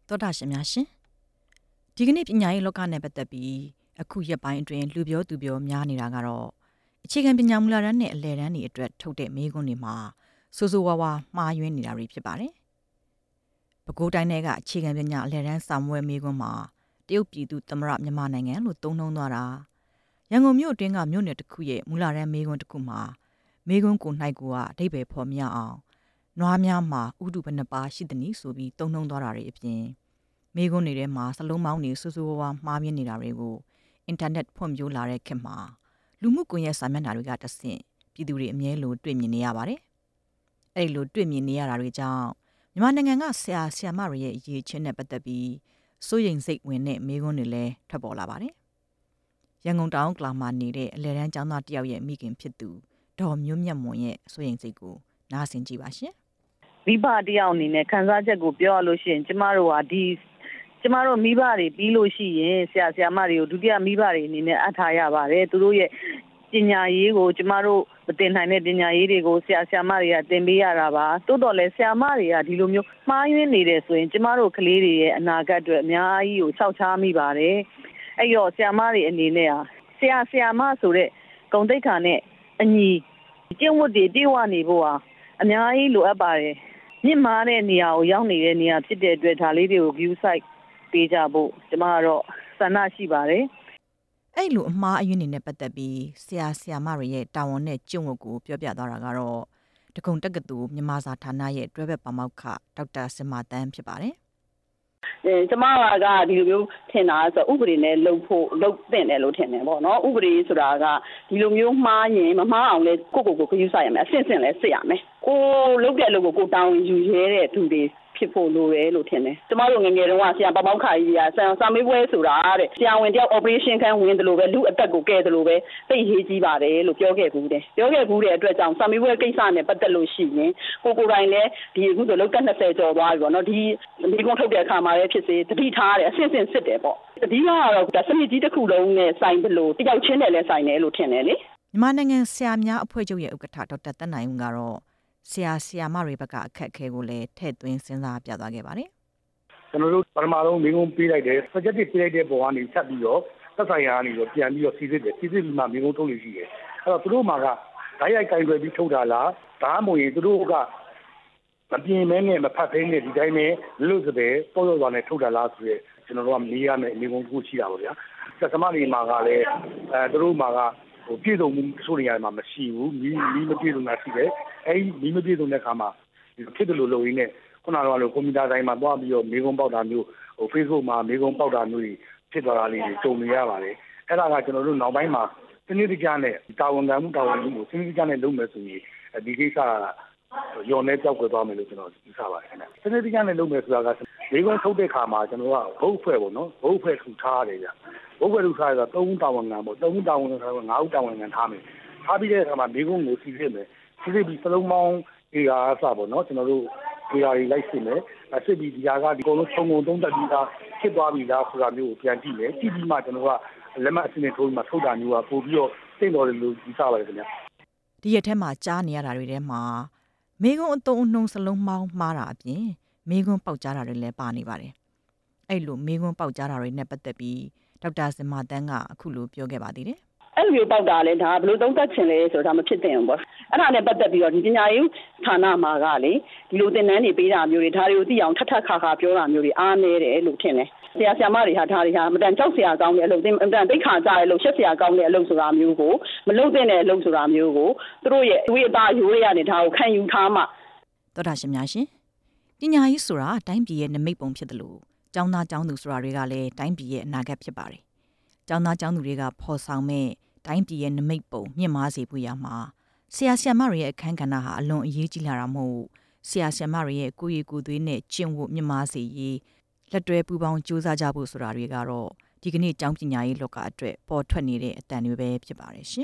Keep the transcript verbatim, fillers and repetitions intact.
သောတာရှင်များရှင်ဒီကနေ့ပညာရေးလောကနဲ့ပတ်သက်ပြီးအခုရက်ပိုင်းအတွင်းလူပြောသူပြောများနေတာကတော့အခြေခံပညာမူလတန်းနဲ့အလယ်တန်းတွေအတွက်ထုတ်တဲ့မေးခွန်းတွေမှာစိုးစိုးဝါးဝါမှားယွင်းနေတာတွေဖြစ်ပါတယ်။ပဲခူးတိုင်းကအခြေခံပညာအလယ်တန်းစာမွေးမေးခွန်းမှာတရုတ်ပြည်သူသမ္မတမြန်မာနိုင်ငံလို့သုံးနှုန်းသွားတာရန်ကုန်မြို့အတွင်းကမြို့နယ်တစ်ခုရဲ့မူလတန်းမေးခွန်းတစ်ခုမှာမေးခွန်းကို၌ကူကအဓိပ္ပာယ်ဖော်မြအောင်နွားများမှာဥဒုဘဏ္ဍပါရှိသည်နည်းဆိုပြီးသုံးနှုန်းသွားတာတွေအပြင်မေးခွန်းတွေထဲမှာစလုံးမောင်းနေဆူဆူဝါးဝါမှားမြင်နေတာတွေကိုအင်တာနက်ဖွံ့ဖြိုးလာတဲ့ခေတ်မှာလူမှုကွန်ရက်စာမျက်နှာတွေကတဆင့်ပြည်သူတွေအမြဲလိုတွေ့မြင်နေရပါတယ်။အဲဒီလိုတွေ့မြင်နေရတာတွေကြောင့်မြန်မာနိုင်ငံကဆရာဆရာမတွေရဲ့အရေးချင်းနဲ့ပတ်သက်ပြီးစိုးရိမ်စိတ်ဝင်တဲ့မေးခွန်းတွေလည်းထွက်ပေါ်လာပါတယ်။ရန်ကုန်တောင်ကလာမှာနေတဲ့အလယ်တန်းကျောင်းသားတယောက်ရဲ့မိခင်ဖြစ်သူဒေါ်မျိုးမြတ်မွန်ရဲ့စိုးရိမ်စိတ်ကိုနားဆင်ကြည့်ပါရှင်။မိဘတယောက်အနေနဲ့ခံစားချက်ကိုပြောရလို့ရှိရင်ကျမတို့ဟာဒီကျမတို့မိဘတွေပြီးလို့ရှိရင်ဆရာဆရာမတွေကိုဒုတိယမိဘတွေအနေနဲ့အထားရပါတယ်သူတို့ရဲ့ပညာရေးကိုကျမတို့မတင်နိုင်တဲ့ပညာရေးတွေကိုဆရာဆရာမတွေကသင်ပေးရတာပါတိုးတော်လဲဆရာမတွေကဒီလိုမျိုးမှားယွင်းနေတယ်ဆိုရင်ကျမတို့ကလေးတွေရဲ့အနာဂတ်အတွက်အများကြီးကိုခြောက်ခြားမိပါတယ်အဲ့တော့ဆရာမတွေအနေနဲ့ဟာဆရာဆရာမဆိုတဲ့ဂုဏ်သိက္ခာနဲ့အညီကျင့်ဝတ်တွေပြေဝနေဖို့ဟာအများကြီးလိုအပ်ပါတယ်မြင့်မားတဲ့နေရာကိုရောက်နေတဲ့နေရာဖြစ်တဲ့အတွက်ဒါလေးတွေကို view site ပေးကြဖို့ကျမကတော့ဆန္ဒရှိပါတယ်အဲ့လိုအမှားအယွင်းတွေနဲ့ပတ်သက်ပြီးဆရာဆရာမတွေရဲ့တာဝန်နဲ့ကျင့်ဝတ်ကိုပြောပြသွားတာကတော့တကုံတက္ကသိုလ်မြန်မာစာဌာနရဲ့တွဲဘက်ပါမောက္ခဒေါက်တာစင်မာတန်းဖြစ်ပါတယ်အဲကျမကဒီလိုမျိုးထင်တာဆိုဥပဒေနဲ့လှုပ်ဖို့လှုပ်တဲ့တယ်လို့ထင်တယ်ပေါ့နော်ဥပဒေဆိုတာကဒီလိုမျိုးမှားရင်မမှားအောင်လဲကိုကိုကိုခယူးဆိုင်ရမယ်အဆင့်ဆင့်လဲစစ်ရမယ်ကိုလှုပ်တဲ့လူကိုကိုတောင်းယူရဲတဲ့သူတွေဖြစ်ဖို့လိုတယ်လို့ထင်တယ်ကျမတို့ငငယ်တုန်းကဆရာပပောက်ခါကြီးကဆရာစာမေးပွဲဆိုတာတဲ့ဆရာဝန်တယောက် operation ခန်းဝင်တယ်လို့ပဲလူအသက်ကိုကဲတယ်လို့ပဲသိရေးကြီးပါတယ်လို့ပြောခဲ့ဘူးတယ်ပြောခဲ့ဘူးတဲ့အတွက်ကြောင့်စာမေးပွဲကိစ္စနဲ့ပတ်သက်လို့ရှိရင်ကိုကိုတိုင်းလည်းဒီအခုဆိုလောက်တက်နှစ်ဆယ်ကျော်သွားပြီပေါ့နော်ဒီမိကုန်းထုတ်တဲ့အခါမှာလည်းဖြစ်စေတတိထားတယ်အဆင့်ဆင့်စစ်တယ်ပေါ့အဓိကတော့ဒါစနစ်ကြီးတစ်ခုလုံးနဲ့ဆိုင်တယ်လို့တယောက်ချင်းနဲ့လည်းဆိုင်တယ်လို့ထင်တယ်လေမြန်မာနိုင်ငံဆရာများအဖွဲ့ချုပ်ရဲ့ဥက္ကဋ္ဌဒေါက်တာတက်နိုင်ဦးကတော့ဆရာဆရာမတွေဘက်ကအခက်အခဲကိုလည်းထည့်သွင်းစဉ်းစားပြသွားခဲ့ပါတယ်။ကျွန်တော်တို့ပထမဆုံးမိကုန်းပေးလိုက်တယ် subjective ပေးလိုက်တဲ့ပုံကနေဆက်ပြီးတော့သက်ဆိုင်ရာကနေတော့ပြန်ပြီးတော့စီစစ်တယ်စီစစ်ပြီးမှမိကုန်းထုတ်လို့ရှိတယ်။အဲ့တော့သူတို့မှာကဓာတ်ရိုက်ကင်တွယ်ပြီးထုတ်တာလားဒါမှမဟုတ်ရင်သူတို့ကမပြင်းမဲနဲ့မဖတ်သိနဲ့ဒီတိုင်းပဲလွတ်စပယ်ပေါ်ရောက်သွားနဲ့ထုတ်တာလားဆိုရဲကျွန်တော်တို့ကမေးရမယ်မိကုန်းကိုရှိတာပေါ့ဗျာ။ဆက်သမားတွေမှာကလည်းအဲသူတို့မှာကဟိုပြည်စုံမှုဆိုနေရမှာမရှိဘူးမီးမီးမပြည်စုံတာရှိတယ်အဲဒီမီးမပြည်စုံတဲ့ခါမှာဖြစ်တယ်လို့လုပ်ရင်းနဲ့ခုနကလိုကွန်ပျူတာတိုင်းမှာတွားပြီးတော့မေးခွန်းပေါက်တာမျိုးဟို Facebook မှာမေးခွန်းပေါက်တာမျိုးတွေဖြစ်သွားတာလေးတွေကြုံနေရပါတယ်အဲ့ဒါကကျွန်တော်တို့နောက်ပိုင်းမှာစနစ်တကျနဲ့တာဝန်ခံမှုတာဝန်မှုကိုစနစ်တကျနဲ့လုပ်မယ်ဆိုရင်ဒီကိစ္စကရော်နေကြောက်ကြသွားမယ်လို့ကျွန်တော်ယူဆပါတယ်ခင်ဗျစနစ်တကျနဲ့လုပ်မယ်ဆိုတာကမေးခွန်းထုတ်တဲ့ခါမှာကျွန်တော်ကဘုတ်ဖွဲ့ပေါ့နော်ဘုတ်ဖွဲ့ထူထားရတယ်ဗျဘုတ်ဖွဲ့ထူထားရတော့သုံးဦးတာဝန်ခံပေါ့သုံးဦးတာဝန်ခံဆိုတော့ငါးဦးတာဝန်ခံထားမယ်ထားပြီးတဲ့အခါမှာမိကုန်းကိုစီစစ်မယ်စီစစ်ပြီးစလုံးပေါင်းအေရာအစပေါ့နော်ကျွန်တော်တို့အေရာတွေလိုက်စစ်မယ်အစစ်ပြီးဒီဟာကဒီကုန်းလုံးခြုံငုံသုံးသက်ပြီးသားဖြစ်သွားပြီလားဆိုတာမျိုးကိုပြန်ကြည့်မယ်ကြည့်ပြီးမှကျွန်တော်ကလက်မှတ်အစစ်နဲ့ထိုးပြီးမှထုတ်တာမျိုးကပို့ပြီးတော့စိတ်တော်တယ်လို့ယူဆပါတယ်ခင်ဗျဒီရက်ထဲမှာကြားနေရတာတွေထဲမှာမိကုန်းအတုံးအနှုံးစလုံးပေါင်းမှားတာအပြင်မိကုန်းပေါက်ကြားတာတွေလည်းပါနေပါတယ်အဲ့လိုမိကုန်းပေါက်ကြားတာတွေနဲ့ပတ်သက်ပြီးဒေါက်တာစင်မာတန်းကအခုလိုပြောခဲ့ပါသေးတယ်အဲ့လိုမျိုးပေါက်တာလဲဒါဘယ်လိုသုံးသပ်ချင်လဲဆိုတာမဖြစ်သင့်ဘူးပေါ့အဲ့ဒါနဲ့ပတ်သက်ပြီးတော့ဒီပညာရေးဌာနမှာကလေဒီလိုသင်တန်းတွေပေးတာမျိုးတွေဒါတွေကိုသိအောင်ထပ်ထပ်ခါခါပြောတာမျိုးတွေအားနည်းတယ်လို့ထင်တယ်ဆရာဆရာမတွေဟာဒါတွေဟာမတန်ကြောက်ဆရာကောင်းတဲ့အလုပ်အတန်သိခါကြတဲ့အလုပ်ရှက်ဆရာကောင်းတဲ့အလုပ်ဆိုတာမျိုးကိုမလုပ်သင့်တဲ့အလုပ်ဆိုတာမျိုးကိုသူတို့ရဲ့အဝိအသားရိုးရကနေဒါကိုခံယူထားမှတော်တာရှင်များရှင်ပညာရေးဆိုတာတိုင်းပြည်ရဲ့နမိတ်ပုံဖြစ်တယ်လို့ကျောင်းသားကျောင်းသူဆိုတာတွေကလည်းတိုင်းပြည်ရဲ့အနာဂတ်ဖြစ်ပါတယ်ကျောင်းသားကျောင်းသူတွေကဖော်ဆောင်မဲ့တိုင်းပြည်ရဲ့နမိတ်ပုံမြင့်မားစေဖို့ရမှာဆရာဆရာမတွေရဲ့အခန်းကဏ္ဍဟာအလွန်အရေးကြီးလာတာမဟုတ်ဆရာဆရာမတွေရဲ့ကိုယ်ရည်ကိုယ်သွေးနဲ့ကျင့်ဝတ်မြင့်မားစေရေးလက်တွဲပူးပေါင်းကြိုးစားကြဖို့ဆိုတာတွေကတော့ဒီကနေ့ကျောင်းပညာရေးလောကအတွက်ပေါ်ထွက်နေတဲ့အတန်တွေပဲဖြစ်ပါတယ်ရှင်